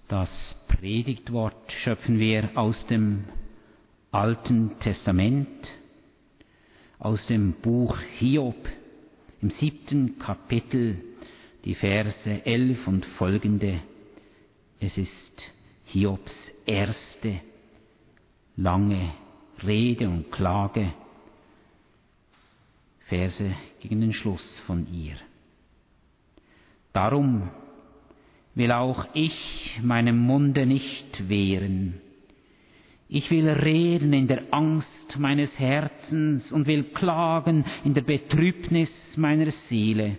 Das Predigtwort schöpfen wir aus dem Alten Testament, aus dem Buch Hiob, im 7. Kapitel, die Verse 11 und folgende. Es ist Hiobs erste lange Rede und Klage, Verse gegen den Schluss von ihr. Darum will auch ich meinem Munde nicht wehren. Ich will reden in der Angst meines Herzens und will klagen in der Betrübnis meiner Seele.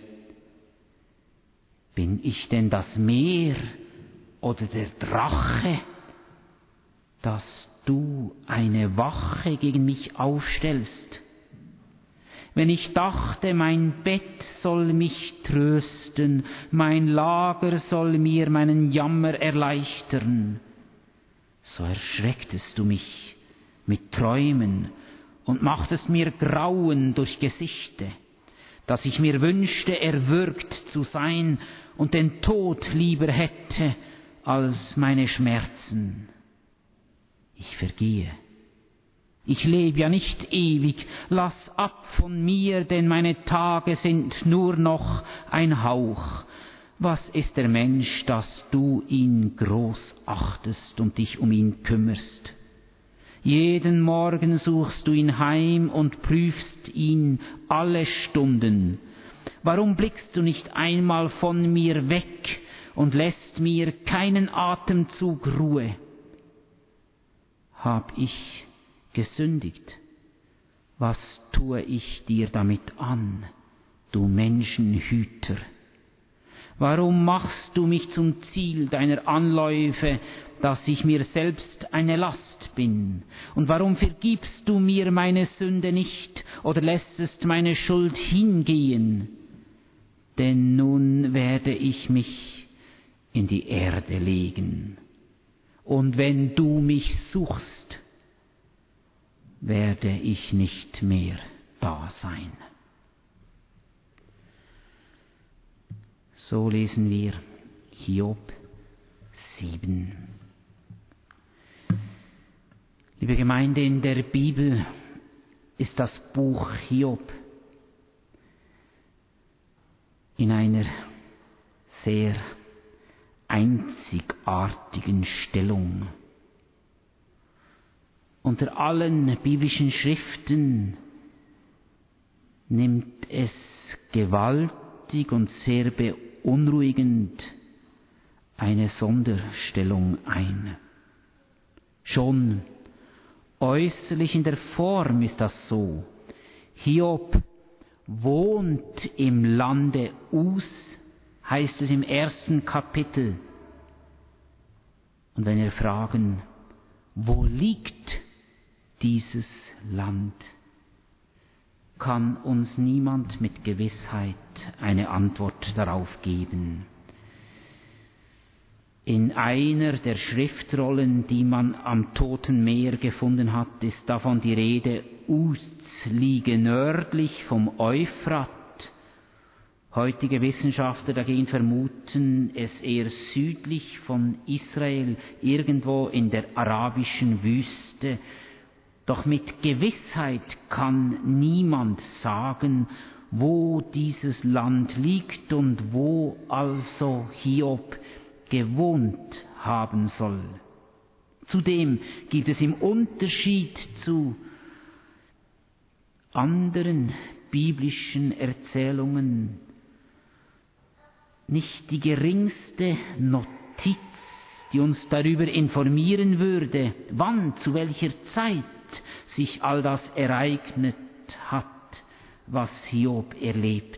Bin ich denn das Meer oder der Drache, dass du eine Wache gegen mich aufstellst? Wenn ich dachte, mein Bett soll mich trösten, mein Lager soll mir meinen Jammer erleichtern, so erschrecktest du mich mit Träumen und machtest mir Grauen durch Gesichte, dass ich mir wünschte, erwürgt zu sein und den Tod lieber hätte als meine Schmerzen. Ich vergehe. Ich lebe ja nicht ewig, lass ab von mir, denn meine Tage sind nur noch ein Hauch. Was ist der Mensch, dass du ihn groß achtest und dich um ihn kümmerst? Jeden Morgen suchst du ihn heim und prüfst ihn alle Stunden. Warum blickst du nicht einmal von mir weg und lässt mir keinen Atemzug Ruhe? Hab ich gesündigt? Was tue ich dir damit an, du Menschenhüter? Warum machst du mich zum Ziel deiner Anläufe, dass ich mir selbst eine Last bin? Und warum vergibst du mir meine Sünde nicht oder lässest meine Schuld hingehen? Denn nun werde ich mich in die Erde legen. Und wenn du mich suchst, werde ich nicht mehr da sein. So lesen wir Hiob 7. Liebe Gemeinde, in der Bibel ist das Buch Hiob in einer sehr einzigartigen Stellung. Unter allen biblischen Schriften nimmt es gewaltig und sehr beunruhigend eine Sonderstellung ein. Schon äußerlich in der Form ist das so. Hiob wohnt im Lande Us, heißt es im 1. Kapitel. Und wenn wir fragen, wo liegt dieses Land, kann uns niemand mit Gewissheit eine Antwort darauf geben. In einer der Schriftrollen, die man am Toten Meer gefunden hat, ist davon die Rede, Uz liege nördlich vom Euphrat. Heutige Wissenschaftler dagegen vermuten es eher südlich von Israel, irgendwo in der arabischen Wüste. Doch mit Gewissheit kann niemand sagen, wo dieses Land liegt und wo also Hiob gewohnt haben soll. Zudem gibt es im Unterschied zu anderen biblischen Erzählungen nicht die geringste Notiz, die uns darüber informieren würde, wann, zu welcher Zeit sich all das ereignet hat, was Hiob erlebt.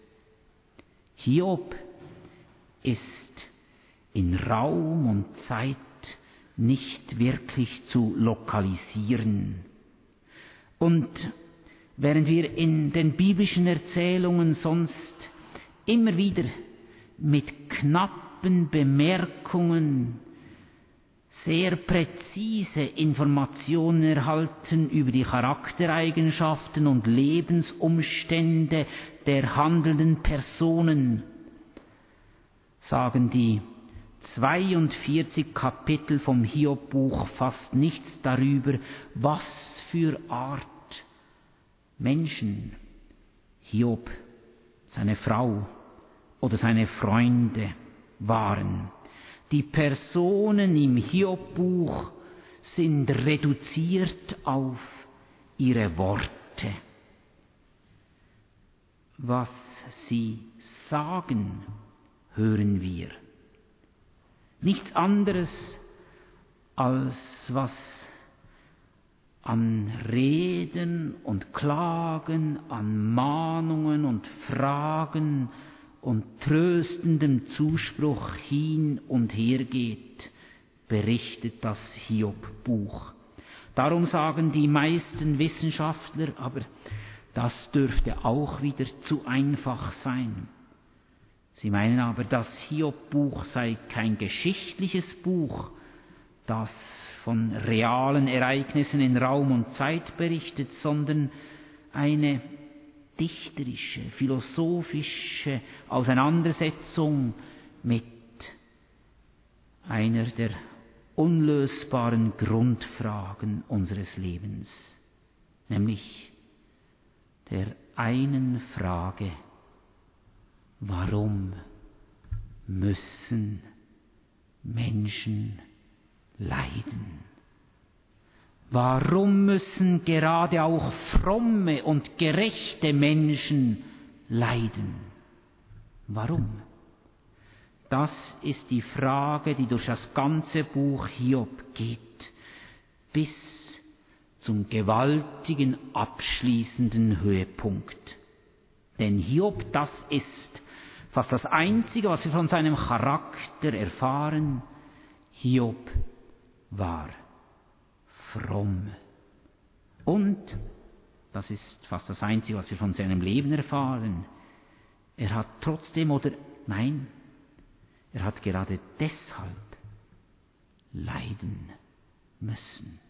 Hiob ist in Raum und Zeit nicht wirklich zu lokalisieren. Und während wir in den biblischen Erzählungen sonst immer wieder mit knappen Bemerkungen sehr präzise Informationen erhalten über die Charaktereigenschaften und Lebensumstände der handelnden Personen, sagen die 42 Kapitel vom Hiob-Buch fast nichts darüber, was für Art Menschen Hiob, seine Frau oder seine Freunde waren. Die Personen im Hiob-Buch sind reduziert auf ihre Worte. Was sie sagen, hören wir. Nichts anderes als was an Reden und Klagen, an Mahnungen und Fragen und tröstendem Zuspruch hin und her geht, berichtet das Hiob-Buch. Darum sagen die meisten Wissenschaftler, aber das dürfte auch wieder zu einfach sein. Sie meinen aber, das Hiob-Buch sei kein geschichtliches Buch, das von realen Ereignissen in Raum und Zeit berichtet, sondern eine dichterische, philosophische Auseinandersetzung mit einer der unlösbaren Grundfragen unseres Lebens, nämlich der einen Frage: Warum müssen Menschen leiden? Warum müssen gerade auch fromme und gerechte Menschen leiden? Warum? Das ist die Frage, die durch das ganze Buch Hiob geht, bis zum gewaltigen abschließenden Höhepunkt. Denn Hiob, das ist fast das Einzige, was wir von seinem Charakter erfahren. Hiob war fromm. Und, das ist fast das Einzige, was wir von seinem Leben erfahren, er hat trotzdem, er hat gerade deshalb leiden müssen.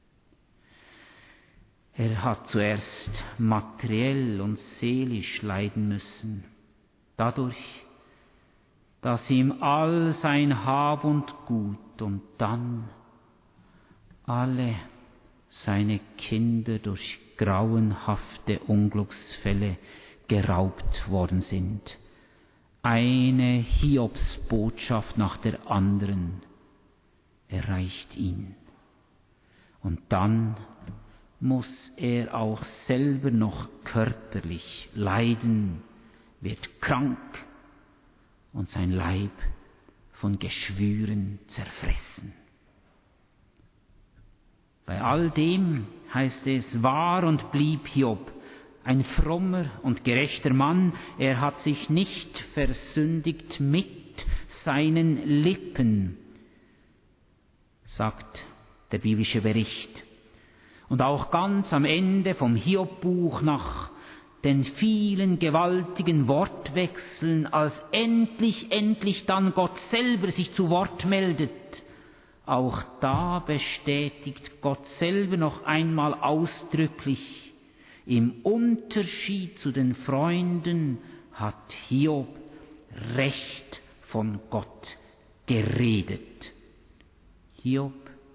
Er hat zuerst materiell und seelisch leiden müssen, dadurch, dass ihm all sein Hab und Gut und dann alle seine Kinder durch grauenhafte Unglücksfälle geraubt worden sind. Eine Hiobsbotschaft nach der anderen erreicht ihn. Und dann muss er auch selber noch körperlich leiden, wird krank und sein Leib von Geschwüren zerfressen. Bei all dem heißt es, war und blieb Hiob ein frommer und gerechter Mann. Er hat sich nicht versündigt mit seinen Lippen, sagt der biblische Bericht. Und auch ganz am Ende vom Hiob-Buch, nach den vielen gewaltigen Wortwechseln, als endlich dann Gott selber sich zu Wort meldet, auch da bestätigt Gott selber noch einmal ausdrücklich: Im Unterschied zu den Freunden hat Hiob recht von Gott geredet. Hiob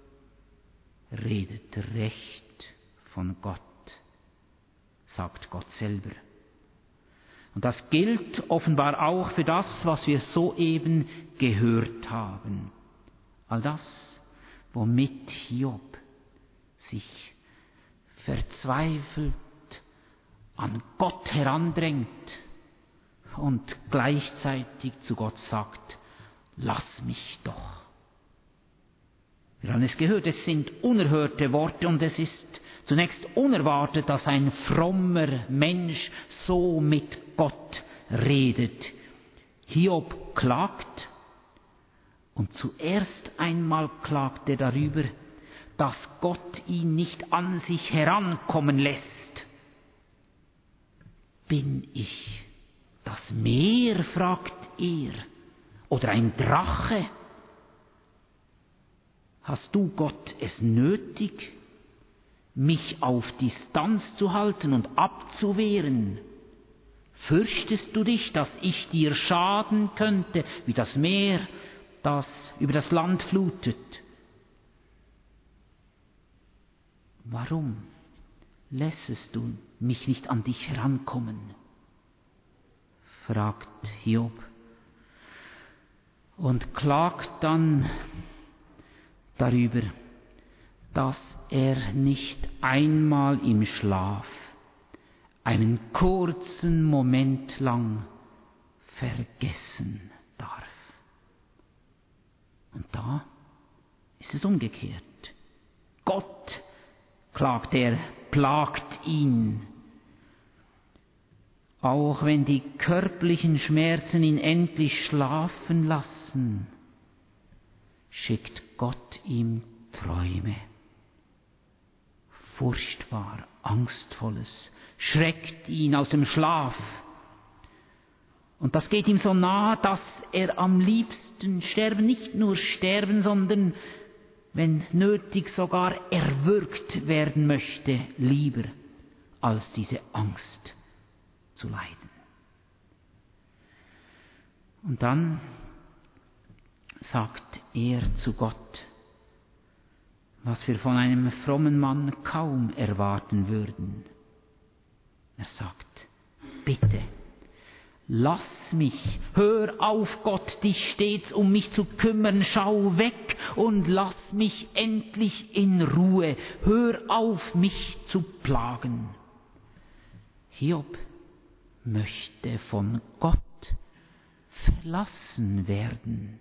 redet recht von Gott, sagt Gott selber. Und das gilt offenbar auch für das, was wir soeben gehört haben. All das, womit Hiob sich verzweifelt an Gott herandrängt und gleichzeitig zu Gott sagt: Lass mich doch. Wir haben es gehört, es sind unerhörte Worte und es ist zunächst unerwartet, dass ein frommer Mensch so mit Gott redet. Hiob klagt, und zuerst einmal klagt er darüber, dass Gott ihn nicht an sich herankommen lässt. Bin ich das Meer, fragt er, oder ein Drache? Hast du, Gott, es nötig, mich auf Distanz zu halten und abzuwehren? Fürchtest du dich, dass ich dir schaden könnte, wie das Meer das über das Land flutet. Warum lässest du mich nicht an dich herankommen? Fragt Hiob und klagt dann darüber, dass er nicht einmal im Schlaf einen kurzen Moment lang vergessen darf. Und da ist es umgekehrt. Gott, klagt er, plagt ihn. Auch wenn die körperlichen Schmerzen ihn endlich schlafen lassen, schickt Gott ihm Träume. Furchtbar, Angstvolles, schreckt ihn aus dem Schlaf. Und das geht ihm so nah, dass er am liebsten nicht nur sterben, sondern, wenn nötig, sogar erwürgt werden möchte, lieber als diese Angst zu leiden. Und dann sagt er zu Gott, was wir von einem frommen Mann kaum erwarten würden. Er sagt, bitte, lass mich, hör auf Gott, dich stets um mich zu kümmern, schau weg und lass mich endlich in Ruhe, hör auf mich zu plagen. Hiob möchte von Gott verlassen werden.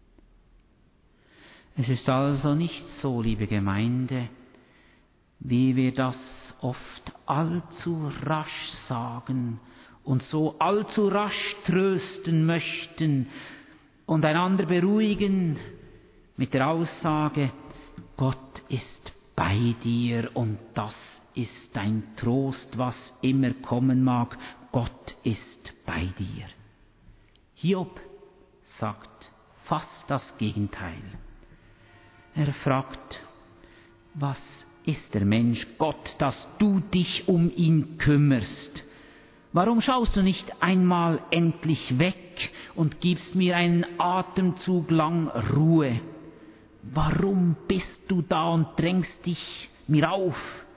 Es ist also nicht so, liebe Gemeinde, wie wir das oft allzu rasch sagen und so allzu rasch trösten möchten und einander beruhigen mit der Aussage, Gott ist bei dir und das ist dein Trost, was immer kommen mag, Gott ist bei dir. Hiob sagt fast das Gegenteil. Er fragt, was ist der Mensch, Gott, dass du dich um ihn kümmerst? Warum schaust du nicht einmal endlich weg und gibst mir einen Atemzug lang Ruhe? Warum bist du da und drängst dich mir auf,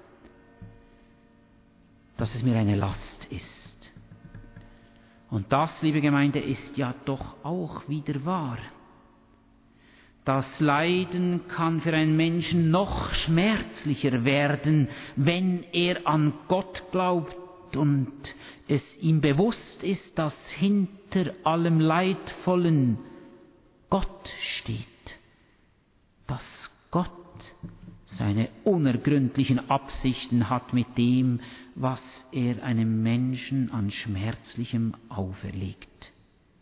dass es mir eine Last ist? Und das, liebe Gemeinde, ist ja doch auch wieder wahr. Das Leiden kann für einen Menschen noch schmerzlicher werden, wenn er an Gott glaubt und es ihm bewusst ist, dass hinter allem Leidvollen Gott steht, dass Gott seine unergründlichen Absichten hat mit dem, was er einem Menschen an Schmerzlichem auferlegt.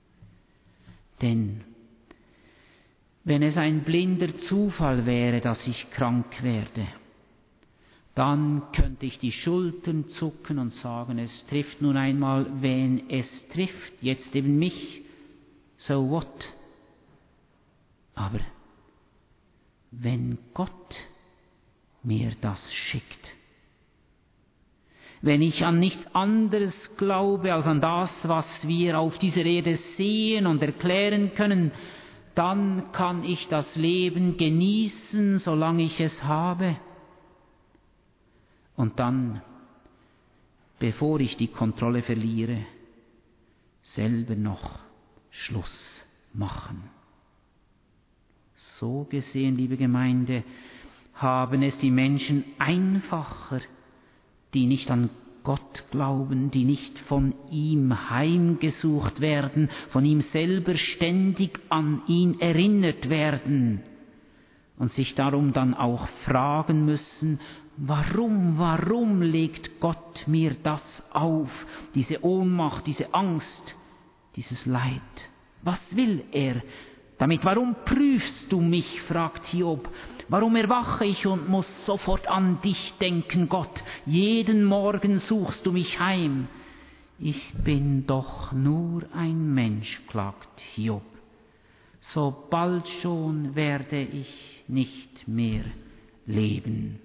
Denn wenn es ein blinder Zufall wäre, dass ich krank werde, dann könnte ich die Schultern zucken und sagen, es trifft nun einmal, wen es trifft, jetzt eben mich, so what? Aber wenn Gott mir das schickt, wenn ich an nichts anderes glaube als an das, was wir auf dieser Erde sehen und erklären können, dann kann ich das Leben genießen, solange ich es habe. Und dann, bevor ich die Kontrolle verliere, selber noch Schluss machen. So gesehen, liebe Gemeinde, haben es die Menschen einfacher, die nicht an Gott glauben, die nicht von ihm heimgesucht werden, von ihm selber ständig an ihn erinnert werden und sich darum dann auch fragen müssen, warum legt Gott mir das auf, diese Ohnmacht, diese Angst, dieses Leid? Was will er damit? Warum prüfst du mich, fragt Hiob. Warum erwache ich und muss sofort an dich denken, Gott? Jeden Morgen suchst du mich heim. Ich bin doch nur ein Mensch, klagt Hiob. So bald schon werde ich nicht mehr leben.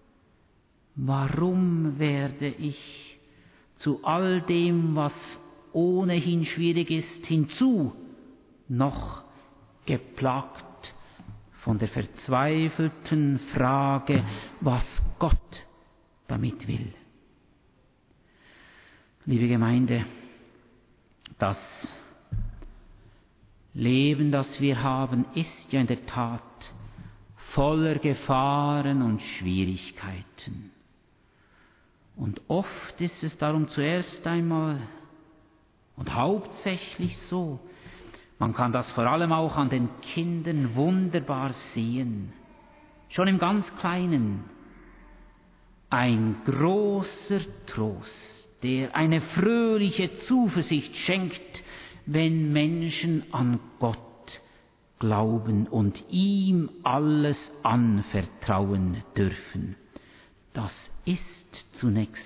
Warum werde ich zu all dem, was ohnehin schwierig ist, hinzu noch geplagt von der verzweifelten Frage, was Gott damit will. Liebe Gemeinde, das Leben, das wir haben, ist ja in der Tat voller Gefahren und Schwierigkeiten. Und oft ist es darum zuerst einmal und hauptsächlich so, man kann das vor allem auch an den Kindern wunderbar sehen, schon im ganz Kleinen, ein großer Trost, der eine fröhliche Zuversicht schenkt, wenn Menschen an Gott glauben und ihm alles anvertrauen dürfen. Das ist zunächst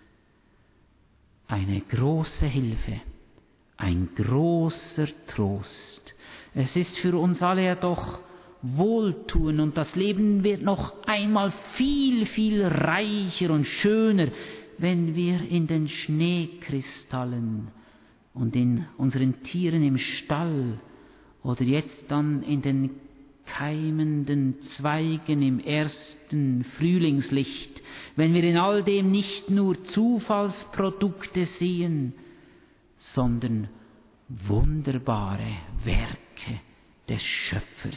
eine große Hilfe, ein großer Trost. Es ist für uns alle ja doch wohltun und das Leben wird noch einmal viel, viel reicher und schöner, wenn wir in den Schneekristallen und in unseren Tieren im Stall oder jetzt dann in den keimenden Zweigen im ersten Frühlingslicht, wenn wir in all dem nicht nur Zufallsprodukte sehen, sondern wunderbare Werke des Schöpfers.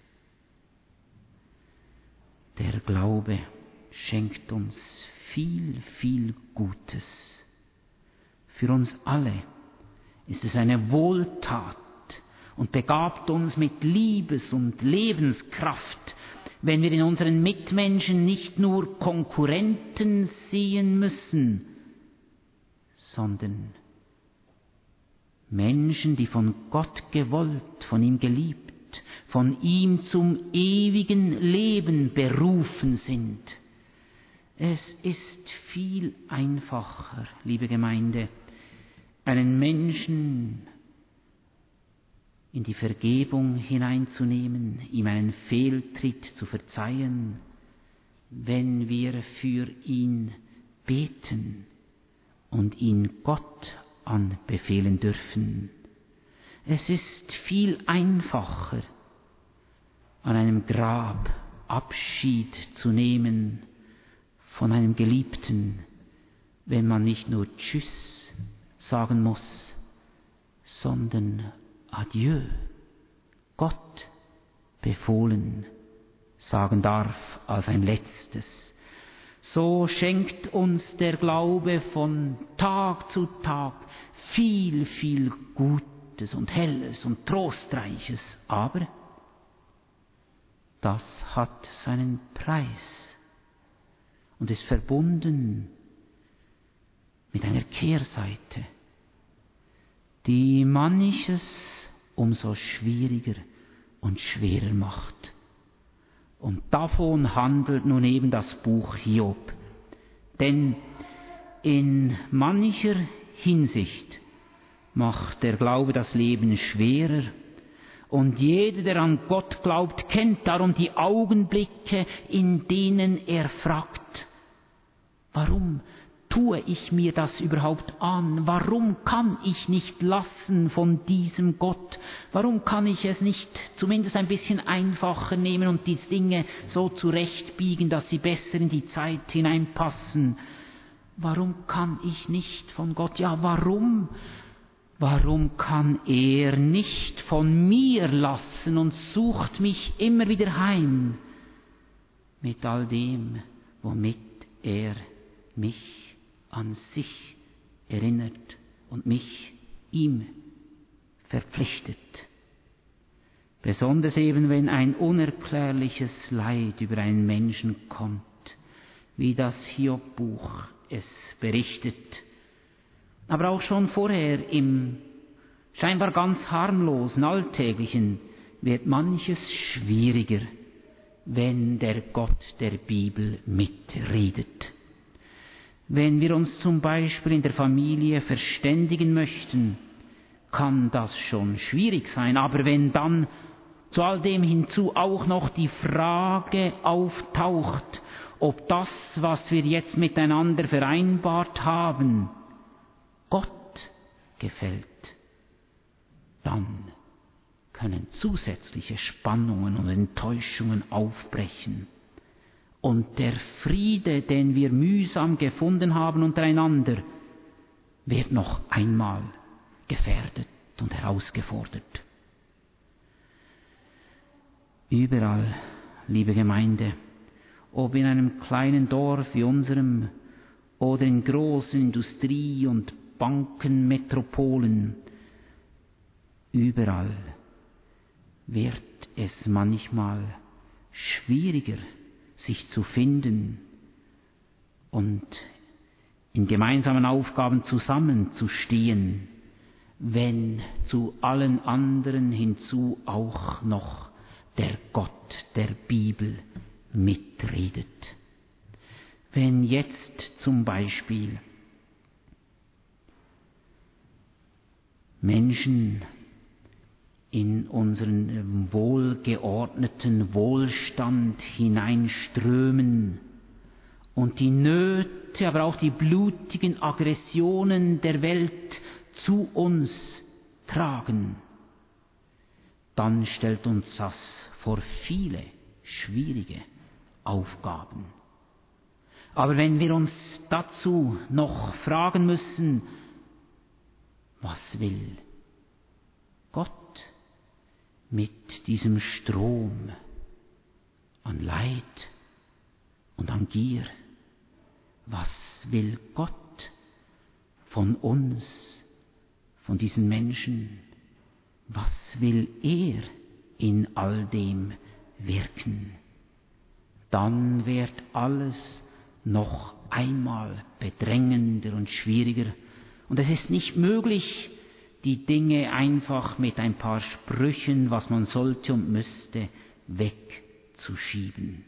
Der Glaube schenkt uns viel, viel Gutes. Für uns alle ist es eine Wohltat und begabt uns mit Liebes- und Lebenskraft, wenn wir in unseren Mitmenschen nicht nur Konkurrenten sehen müssen, sondern Menschen, die von Gott gewollt, von ihm geliebt, von ihm zum ewigen Leben berufen sind. Es ist viel einfacher, liebe Gemeinde, einen Menschen in die Vergebung hineinzunehmen, ihm einen Fehltritt zu verzeihen, wenn wir für ihn beten und ihn Gott anbefehlen dürfen. Es ist viel einfacher, an einem Grab Abschied zu nehmen von einem Geliebten, wenn man nicht nur Tschüss sagen muss, sondern Adieu, Gott befohlen sagen darf als ein letztes. So schenkt uns der Glaube von Tag zu Tag viel, viel Gutes und Helles und Trostreiches, aber das hat seinen Preis und ist verbunden mit einer Kehrseite, die manches umso schwieriger und schwerer macht. Und davon handelt nun eben das Buch Hiob. Denn in mancher Hinsicht macht der Glaube das Leben schwerer. Und jeder, der an Gott glaubt, kennt darum die Augenblicke, in denen er fragt, warum tue ich mir das überhaupt an? Warum kann ich nicht lassen von diesem Gott? Warum kann ich es nicht zumindest ein bisschen einfacher nehmen und die Dinge so zurechtbiegen, dass sie besser in die Zeit hineinpassen? Warum kann ich nicht von Gott? Ja, warum? Warum kann er nicht von mir lassen und sucht mich immer wieder heim mit all dem, womit er mich an sich erinnert und mich ihm verpflichtet. Besonders eben, wenn ein unerklärliches Leid über einen Menschen kommt, wie das Hiob-Buch es berichtet. Aber auch schon vorher im scheinbar ganz harmlosen, alltäglichen wird manches schwieriger, wenn der Gott der Bibel mitredet. Wenn wir uns zum Beispiel in der Familie verständigen möchten, kann das schon schwierig sein. Aber wenn dann zu all dem hinzu auch noch die Frage auftaucht, ob das, was wir jetzt miteinander vereinbart haben, Gott gefällt, dann können zusätzliche Spannungen und Enttäuschungen aufbrechen. Und der Friede, den wir mühsam gefunden haben untereinander, wird noch einmal gefährdet und herausgefordert. Überall, liebe Gemeinde, ob in einem kleinen Dorf wie unserem oder in großen Industrie- und Bankenmetropolen, überall wird es manchmal schwieriger, sich zu finden und in gemeinsamen Aufgaben zusammenzustehen, wenn zu allen anderen hinzu auch noch der Gott der Bibel mitredet. Wenn jetzt zum Beispiel Menschen in unseren wohlgeordneten Wohlstand hineinströmen und die Nöte, aber auch die blutigen Aggressionen der Welt zu uns tragen, dann stellt uns das vor viele schwierige Aufgaben. Aber wenn wir uns dazu noch fragen müssen, was will Gott mit diesem Strom an Leid und an Gier? Was will Gott von uns, von diesen Menschen? Was will er in all dem wirken? Dann wird alles noch einmal bedrängender und schwieriger. Und es ist nicht möglich, die Dinge einfach mit ein paar Sprüchen, was man sollte und müsste, wegzuschieben.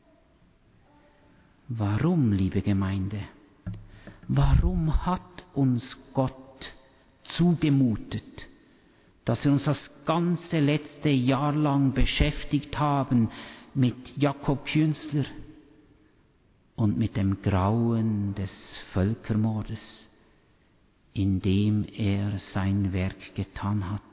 Warum, liebe Gemeinde? Warum hat uns Gott zugemutet, dass wir uns das ganze letzte Jahr lang beschäftigt haben mit Jakob Künzler und mit dem Grauen des Völkermordes, in dem er sein Werk getan hat?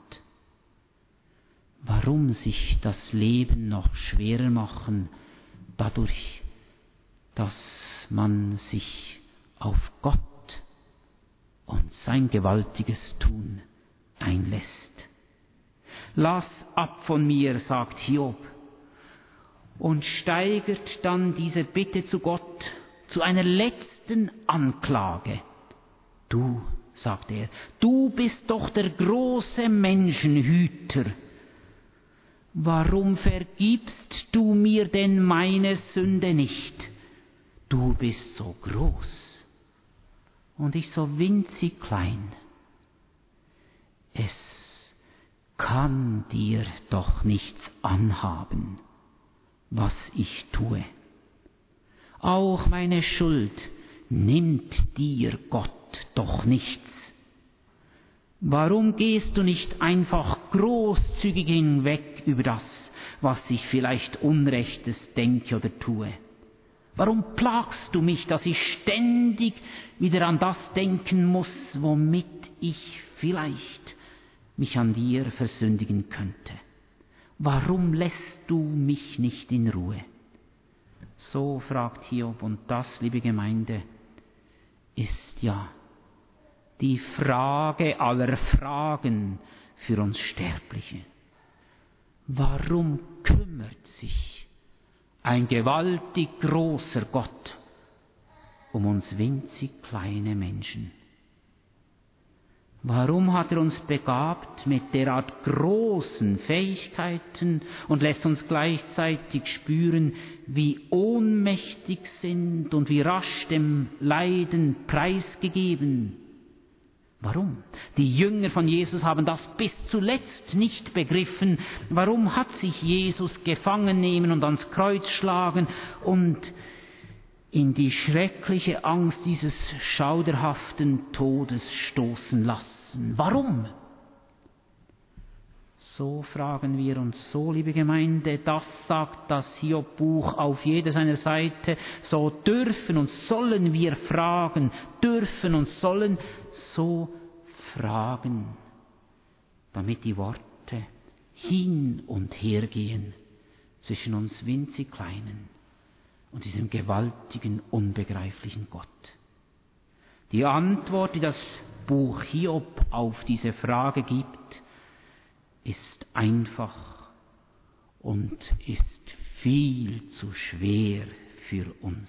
Warum sich das Leben noch schwerer machen, dadurch, dass man sich auf Gott und sein gewaltiges Tun einlässt? Lass ab von mir, sagt Hiob, und steigert dann diese Bitte zu Gott zu einer letzten Anklage. Du, sagt er, du bist doch der große Menschenhüter. Warum vergibst du mir denn meine Sünde nicht? Du bist so groß und ich so winzig klein. Es kann dir doch nichts anhaben, was ich tue. Auch meine Schuld nimmt dir Gott doch nichts. Warum gehst du nicht einfach großzügig hinweg über das, was ich vielleicht Unrechtes denke oder tue? Warum plagst du mich, dass ich ständig wieder an das denken muss, womit ich vielleicht mich an dir versündigen könnte? Warum lässt du mich nicht in Ruhe? So fragt Hiob, und das, liebe Gemeinde, ist ja die Frage aller Fragen für uns Sterbliche. Warum kümmert sich ein gewaltig großer Gott um uns winzig kleine Menschen? Warum hat er uns begabt mit derart großen Fähigkeiten und lässt uns gleichzeitig spüren, wie ohnmächtig sind und wie rasch dem Leiden preisgegeben? Warum? Die Jünger von Jesus haben das bis zuletzt nicht begriffen. Warum hat sich Jesus gefangen nehmen und ans Kreuz schlagen und in die schreckliche Angst dieses schauderhaften Todes stoßen lassen? Warum? So fragen wir uns, so, liebe Gemeinde, das sagt das Hiob-Buch auf jeder seiner Seite, so dürfen und sollen wir fragen, dürfen und sollen so fragen, damit die Worte hin und her gehen zwischen uns winzig Kleinen und diesem gewaltigen, unbegreiflichen Gott? Die Antwort, die das Buch Hiob auf diese Frage gibt, ist einfach und ist viel zu schwer für uns.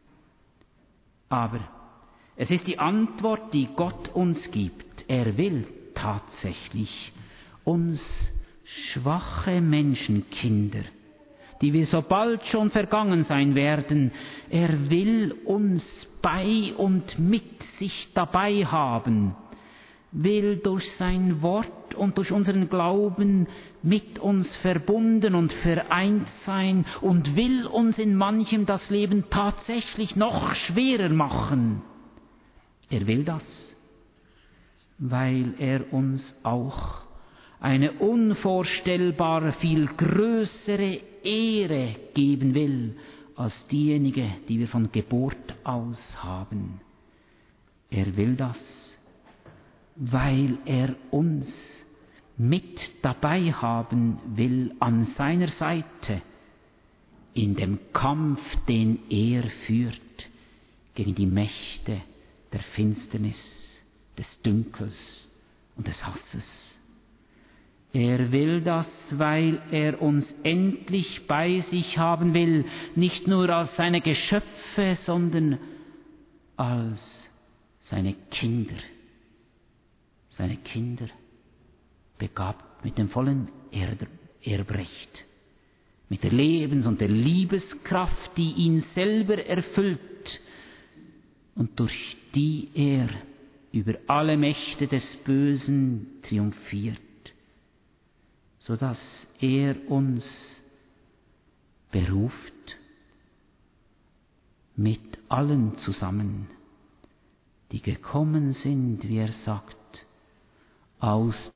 Aber es ist die Antwort, die Gott uns gibt. Er will tatsächlich uns schwache Menschenkinder, die wir so bald schon vergangen sein werden, er will uns bei und mit sich dabei haben, will durch sein Wort und durch unseren Glauben mit uns verbunden und vereint sein und will uns in manchem das Leben tatsächlich noch schwerer machen. Er will das, weil er uns auch eine unvorstellbar viel größere Ehre geben will als diejenige, die wir von Geburt aus haben. Er will das, weil er uns mit dabei haben will an seiner Seite in dem Kampf, den er führt gegen die Mächte der Finsternis, des Dünkels und des Hasses. Er will das, weil er uns endlich bei sich haben will, nicht nur als seine Geschöpfe, sondern als seine Kinder. Seine Kinder, begabt mit dem vollen Erbrecht, mit der Lebens- und der Liebeskraft, die ihn selber erfüllt und durch die er über alle Mächte des Bösen triumphiert, sodass er uns beruft mit allen zusammen, die gekommen sind, wie er sagt, aus